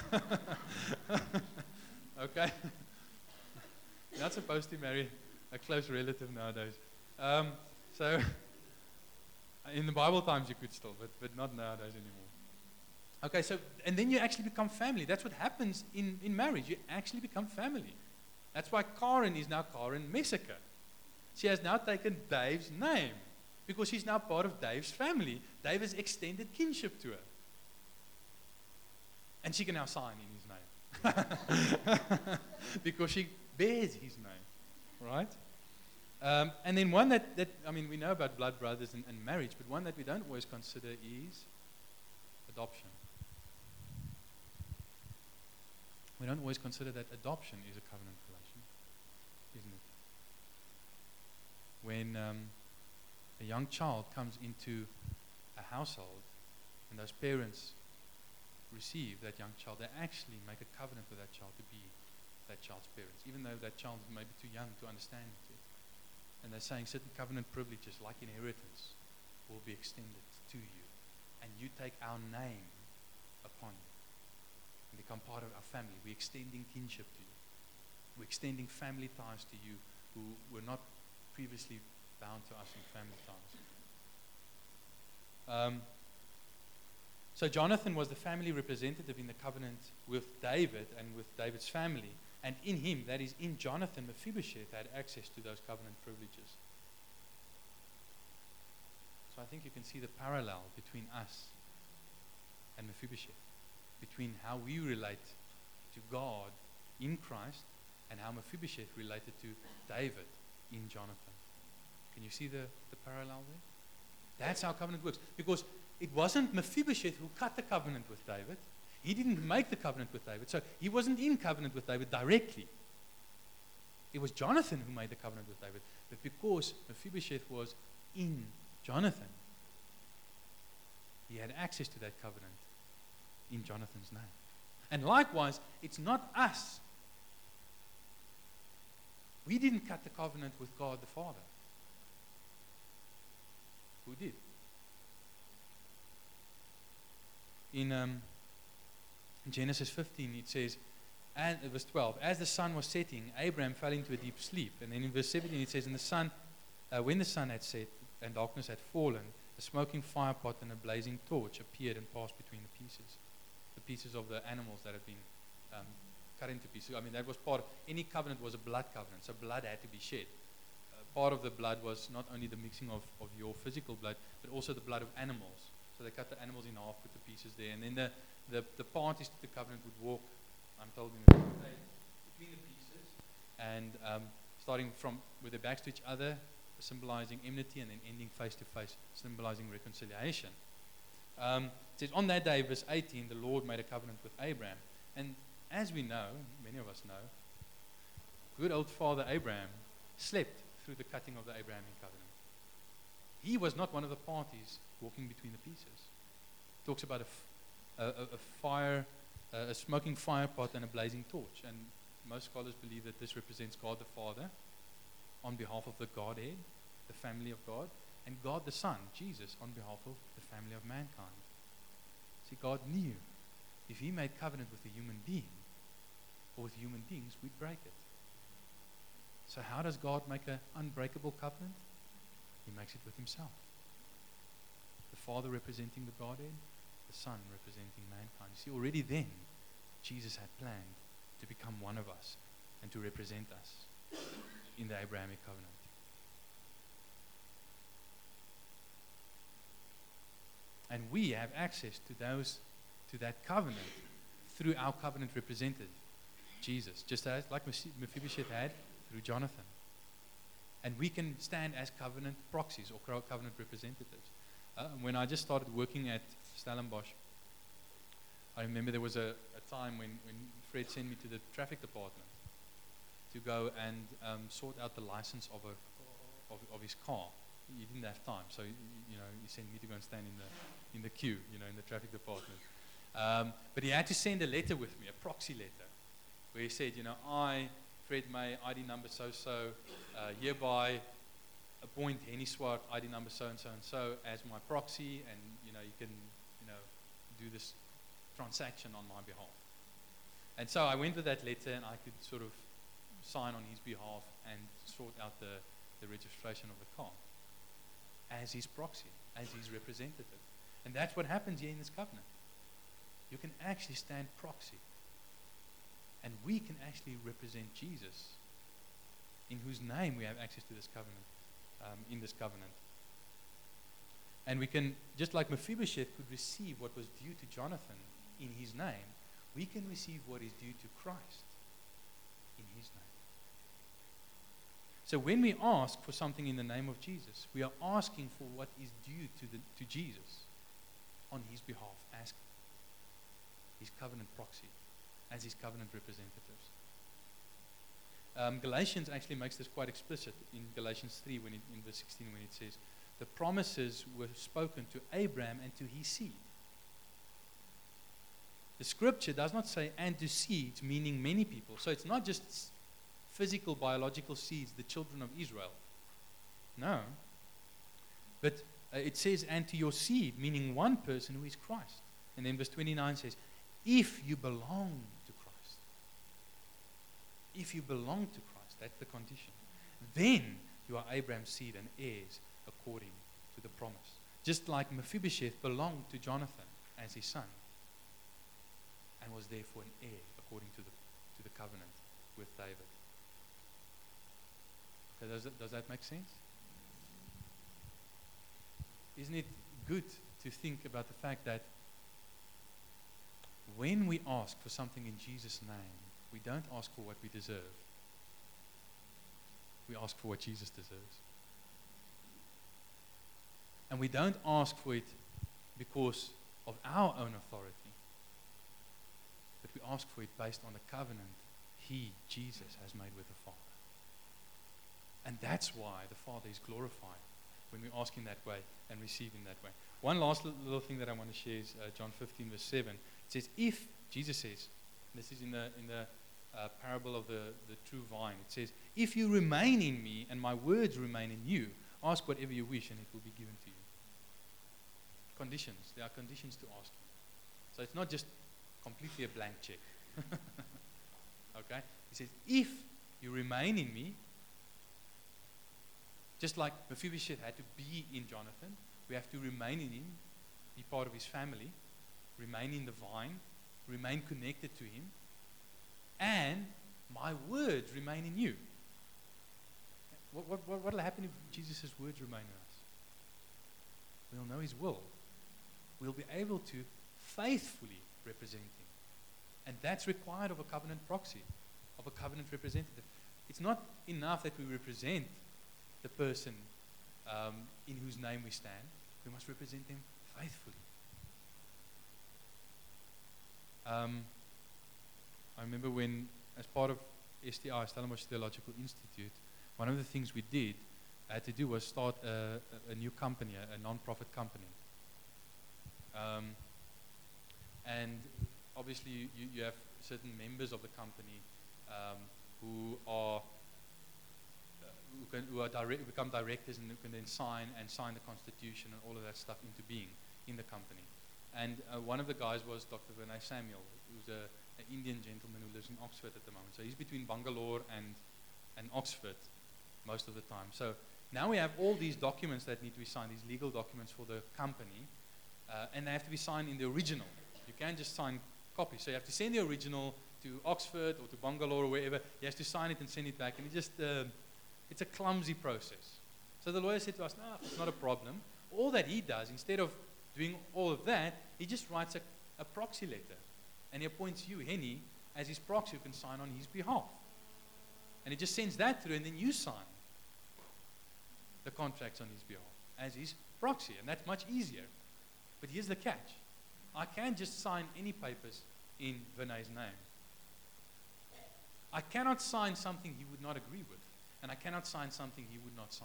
Okay? You're not supposed to marry a close relative nowadays. So, in the Bible times you could still, but not nowadays anymore. Okay, so, and then you actually become family. That's what happens in marriage. You actually become family. That's why Karen is now Karen Messiker. She has now taken Dave's name because she's now part of Dave's family. Dave has extended kinship to her. And she can now sign in his name. Because she bears his name. Right? And then one that we know about blood brothers and marriage, but one that we don't always consider is adoption. We don't always consider that adoption is a covenant relation, isn't it? When a young child comes into a household and those parents receive that young child, they actually make a covenant with that child to be that child's parents, even though that child may be too young to understand it yet. And they're saying certain covenant privileges like inheritance will be extended to you. And you take our name upon you and become part of our family. We're extending kinship to you. We're extending family ties to you who were not previously bound to us in family ties. So Jonathan was the family representative in the covenant with David and with David's family. And in him, that is in Jonathan, Mephibosheth had access to those covenant privileges. So I think you can see the parallel between us and Mephibosheth, between how we relate to God in Christ and how Mephibosheth related to David in Jonathan. Can you see the parallel there? That's how covenant works. Because it wasn't Mephibosheth who cut the covenant with David. He didn't make the covenant with David. So he wasn't in covenant with David directly. It was Jonathan who made the covenant with David. But because Mephibosheth was in Jonathan, he had access to that covenant in Jonathan's name. And likewise, it's not us. We didn't cut the covenant with God the Father. Who did? In Genesis 15, it says, and verse 12, as the sun was setting, Abraham fell into a deep sleep. And then in verse 17, it says, and when the sun had set and darkness had fallen, a smoking fire pot and a blazing torch appeared and passed between the pieces of the animals that had been cut into pieces. I mean, that was part of, any covenant was a blood covenant, so blood had to be shed. Part of the blood was not only the mixing of your physical blood, but also the blood of animals. So they cut the animals in half, put the pieces there, and then the parties to the covenant would walk, I'm told, in the between the pieces, and starting from with their backs to each other, symbolizing enmity, and then ending face to face, symbolizing reconciliation. It says, on that day, verse 18, the Lord made a covenant with Abraham. And as we know, many of us know, good old father Abraham slept through the cutting of the Abrahamic covenant. He was not one of the parties walking between the pieces. It talks about a smoking fire pot and a blazing torch. And most scholars believe that this represents God the Father on behalf of the Godhead, the family of God, and God the Son, Jesus, on behalf of the family of mankind. See, God knew if he made covenant with a human being, or with human beings, we'd break it. So how does God make an unbreakable covenant? He makes it with himself. The Father representing the Godhead, the Son representing mankind. You see, already then, Jesus had planned to become one of us and to represent us in the Abrahamic covenant. And we have access to that covenant through our covenant representative, Jesus, just as like Mephibosheth had through Jonathan. And we can stand as covenant proxies or covenant representatives. When I just started working at Stellenbosch, I remember there was a time when Fred sent me to the traffic department to go and sort out the license of his car. He didn't have time, so he sent me to go and stand in the queue, in the traffic department. But he had to send a letter with me, a proxy letter, where he said, I, Fred May, ID number so-so, hereby appoint Henny Swart, ID number so-and-so and so as my proxy, and you can do this transaction on my behalf. And so I went with that letter, and I could sort of sign on his behalf and sort out the registration of the car as his proxy, as his representative. And that's what happens here in this covenant. You can actually stand proxy. And we can actually represent Jesus, in whose name we have access to this covenant, in this covenant. And we can, just like Mephibosheth could receive what was due to Jonathan in his name, we can receive what is due to Christ in his name. So when we ask for something in the name of Jesus, we are asking for what is due to Jesus on his behalf, as his covenant proxy, as his covenant representatives. Galatians actually makes this quite explicit in Galatians 3, in verse 16, when it says, the promises were spoken to Abraham and to his seed. The scripture does not say and to seeds, meaning many people. So it's not just physical, biological seeds, the children of Israel. No. But it says, and to your seed, meaning one person who is Christ. And then verse 29 says, if you belong to Christ. If you belong to Christ, that's the condition. Then you are Abraham's seed and heirs according to the promise. Just like Mephibosheth belonged to Jonathan as his son and was therefore an heir according to the covenant with David. Okay, does that make sense? Isn't it good to think about the fact that when we ask for something in Jesus' name, we don't ask for what we deserve. We ask for what Jesus deserves. And we don't ask for it because of our own authority, but we ask for it based on the covenant He, Jesus, has made with the Father. And that's why the Father is glorified when we ask in that way and receive in that way. One last little thing that I want to share is John 15, verse 7. It says, if, Jesus says, this is in the parable of the true vine, it says, if you remain in me and my words remain in you, ask whatever you wish and it will be given to you. Conditions. There are conditions to asking. So it's not just completely a blank check. Okay? He says, if you remain in me, just like Mephibosheth had to be in Jonathan, we have to remain in him, be part of his family, remain in the vine, remain connected to him, and my words remain in you. What will happen if Jesus' words remain in us? We'll know his will. We'll be able to faithfully represent him. And that's required of a covenant proxy, of a covenant representative. It's not enough that we represent the person in whose name we stand. We must represent them faithfully. I remember when, as part of STI, Stellenbosch Theological Institute, one of the things we had to do was start a new company, a non-profit company. And obviously you have certain members of the company who become directors and who can then sign the constitution and all of that stuff into being in the company. And one of the guys was Dr. Vinay Samuel, who's an Indian gentleman who lives in Oxford at the moment. So he's between Bangalore and Oxford most of the time. So now we have all these documents that need to be signed, these legal documents for the company, and they have to be signed in the original. You can't just sign copies. So you have to send the original to Oxford or to Bangalore or wherever. He has to sign it and send it back. And it's a clumsy process. So the lawyer said to us, no, it's not a problem. All that he does, instead of doing all of that, he just writes a proxy letter. And he appoints you, Henny, as his proxy who can sign on his behalf. And he just sends that through, and then you sign the contracts on his behalf as his proxy. And that's much easier. But here's the catch. I can't just sign any papers in Vinay's name. I cannot sign something he would not agree with. And I cannot sign something he would not sign.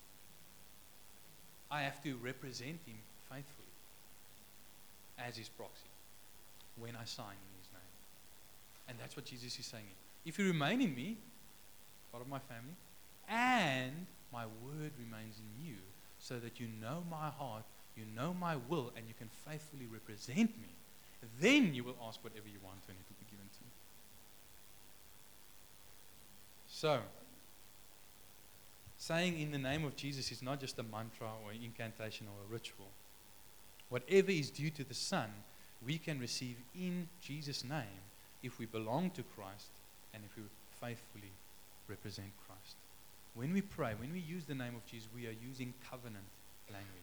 I have to represent him faithfully as his proxy when I sign in his name. And that's what Jesus is saying. If you remain in me, part of my family, and my word remains in you, so that you know my heart, you know my will, and you can faithfully represent me, then you will ask whatever you want and it will be given to you. So, saying in the name of Jesus is not just a mantra or an incantation or a ritual. Whatever is due to the Son, we can receive in Jesus' name if we belong to Christ and if we faithfully represent Christ. When we pray, when we use the name of Jesus, we are using covenant language.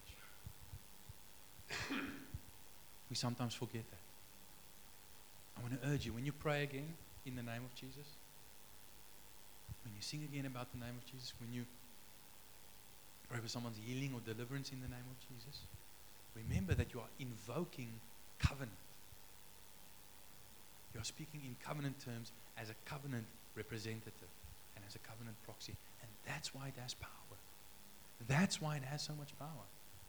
We sometimes forget that. I want to urge you, when you pray again in the name of Jesus, when you sing again about the name of Jesus, when you pray for someone's healing or deliverance in the name of Jesus, remember that you are invoking covenant. You are speaking in covenant terms as a covenant representative and as a covenant proxy. And that's why it has power. That's why it has so much power.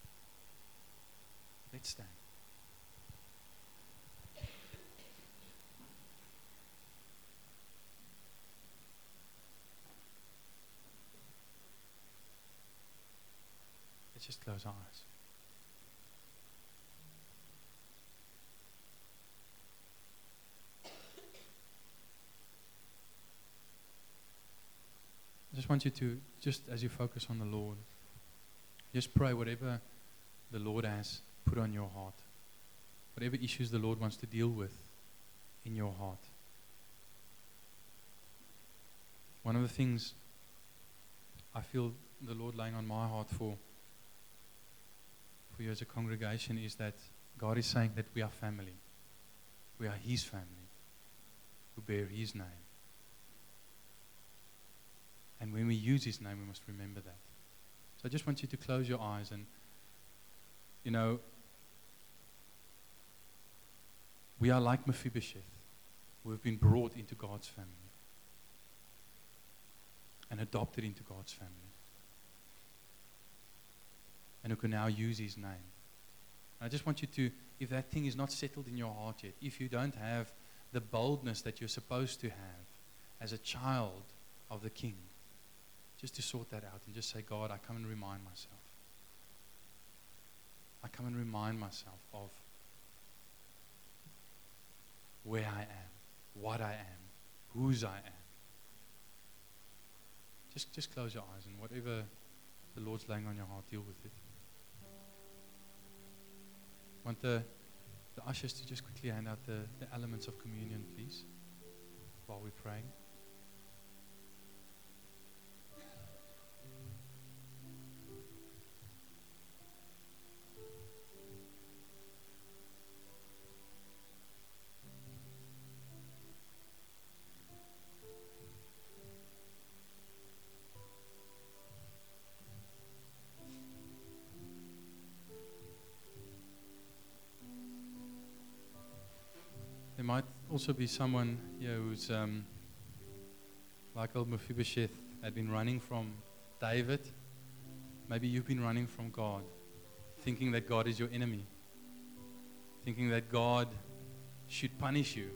Let's stand. Let's just close our eyes. I just want you to, just as you focus on the Lord, just pray whatever the Lord has put on your heart. Whatever issues the Lord wants to deal with in your heart. One of the things I feel the Lord laying on my heart for you as a congregation is that God is saying that we are family. We are His family who bear His name. And when we use his name, we must remember that. So I just want you to close your eyes and, we are like Mephibosheth. We've been brought into God's family and adopted into God's family. And who can now use his name. I just want you to, if that thing is not settled in your heart yet, if you don't have the boldness that you're supposed to have as a child of the King, just to sort that out and just say, God, I come and remind myself. I come and remind myself of where I am, what I am, whose I am. Just close your eyes and whatever the Lord's laying on your heart, deal with it. I want the ushers to just quickly hand out the elements of communion, please, while we're praying. There might also be someone here who's like old Mephibosheth, had been running from David. Maybe you've been running from God, thinking that God is your enemy, thinking that God should punish you.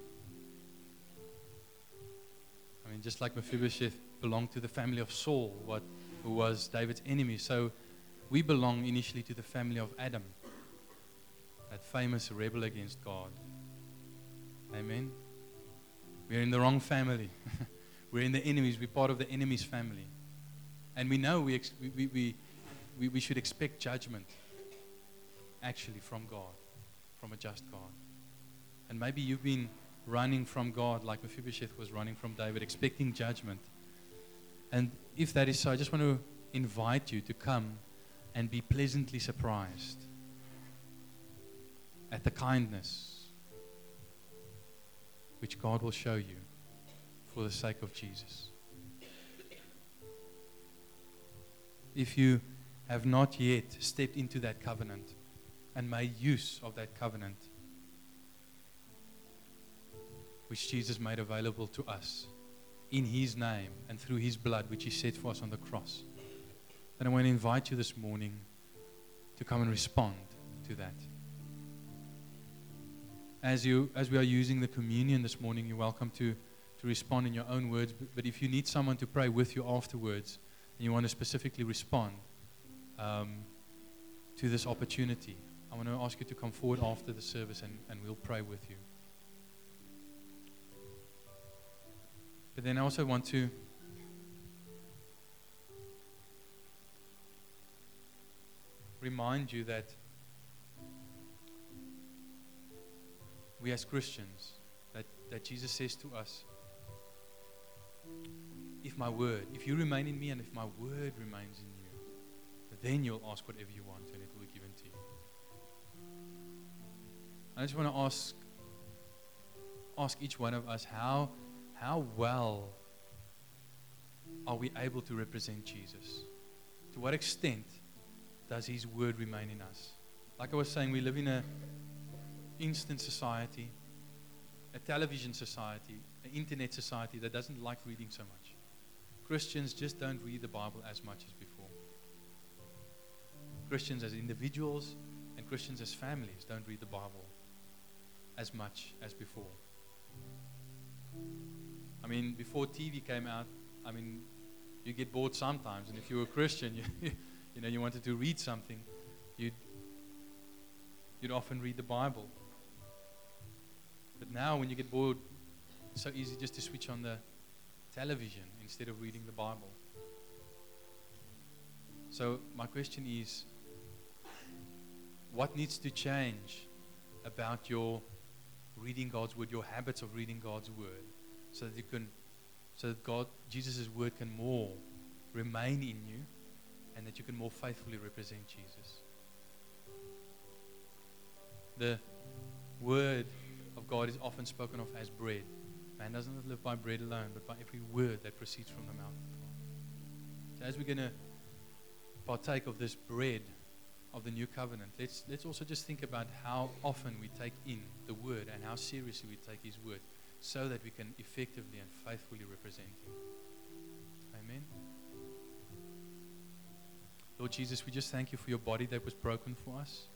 I mean, just like Mephibosheth belonged to the family of Saul, who was David's enemy. So we belong initially to the family of Adam, that famous rebel against God. Amen. We're in the wrong family. We're in the enemies. We're part of the enemy's family. And we know we should expect judgment, actually, from God, from a just God. And maybe you've been running from God like Mephibosheth was running from David, expecting judgment. And if that is so, I just want to invite you to come and be pleasantly surprised at the kindness which God will show you for the sake of Jesus. If you have not yet stepped into that covenant and made use of that covenant which Jesus made available to us in his name and through his blood which he shed for us on the cross, then I want to invite you this morning to come and respond to that. As we are using the communion this morning, you're welcome to respond in your own words. But if you need someone to pray with you afterwards, and you want to specifically respond to this opportunity, I want to ask you to come forward after the service and we'll pray with you. But then I also want to remind you that we as Christians, that Jesus says to us, if you remain in me and if my word remains in you, then you'll ask whatever you want and it will be given to you. I just want to ask each one of us, how well are we able to represent Jesus? To what extent does his word remain in us? Like I was saying, we live in an instant society, a television society, an internet society that doesn't like reading so much. Christians just don't read the Bible as much as before. Christians as individuals and Christians as families don't read the Bible as much as before. I mean, before TV came out, I mean, you get bored sometimes, and if you were a Christian, you wanted to read something, you'd often read the Bible. But now when you get bored, it's so easy just to switch on the television instead of reading the Bible. So my question is, what needs to change about your reading God's word, your habits of reading God's word, so that Jesus' word can more remain in you and that you can more faithfully represent Jesus? The word of God is often spoken of as bread. Man doesn't live by bread alone, but by every word that proceeds from the mouth of God. So as we're going to partake of this bread of the new covenant, let's also just think about how often we take in the word and how seriously we take his word so that we can effectively and faithfully represent him. Amen. Lord Jesus, we just thank you for your body that was broken for us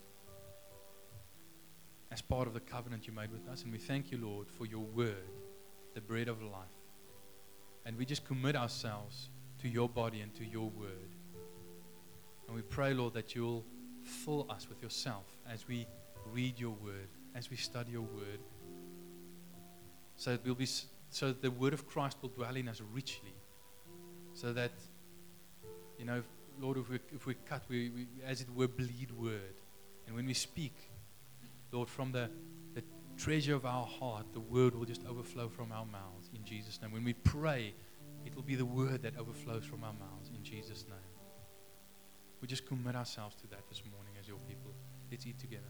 as part of the covenant you made with us. And we thank you, Lord, for your word, the bread of life. And we just commit ourselves to your body and to your word. And we pray, Lord, that you'll fill us with yourself as we read your word, as we study your word, so that the word of Christ will dwell in us richly, so that, Lord, if we cut, we as it were bleed word, and when we speak, Lord, from the treasure of our heart, the word will just overflow from our mouths in Jesus' name. When we pray, it will be the word that overflows from our mouths in Jesus' name. We just commit ourselves to that this morning as your people. Let's eat together.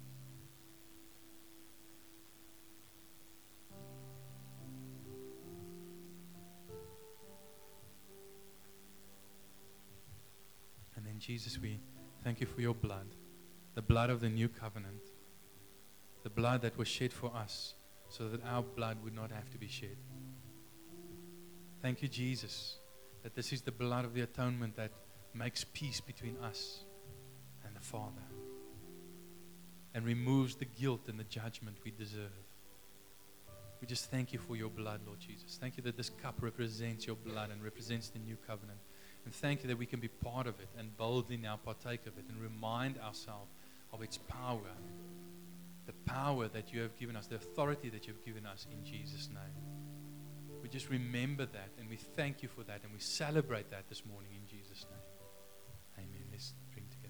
And then, Jesus, we thank you for your blood, the blood of the new covenant, the blood that was shed for us so that our blood would not have to be shed. Thank you, Jesus, that this is the blood of the atonement that makes peace between us and the Father and removes the guilt and the judgment we deserve. We just thank you for your blood, Lord Jesus. Thank you that this cup represents your blood and represents the new covenant. And thank you that we can be part of it and boldly now partake of it and remind ourselves of its power, the power that you have given us, the authority that you have given us in Jesus' name. We just remember that and we thank you for that and we celebrate that this morning in Jesus' name. Amen. Let's drink together.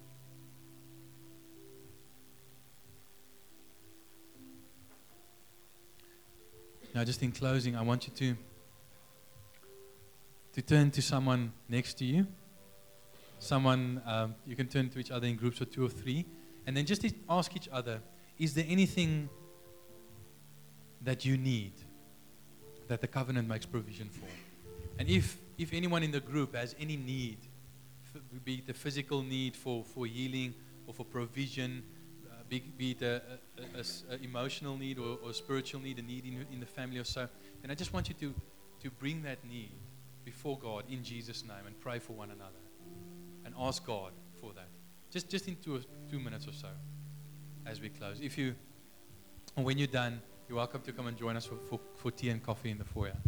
Now, just in closing, I want you to turn to someone next to you. Someone, you can turn to each other in groups of 2 or 3. And then just ask each other, is there anything that you need that the covenant makes provision for? And if anyone in the group has any need, be it a physical need for healing or for provision, be it a emotional need or spiritual need, a need in the family or so, then I just want you to bring that need before God in Jesus' name and pray for one another and ask God for that. Just in 2 minutes or so as we close. When you're done, you're welcome to come and join us for tea and coffee in the foyer.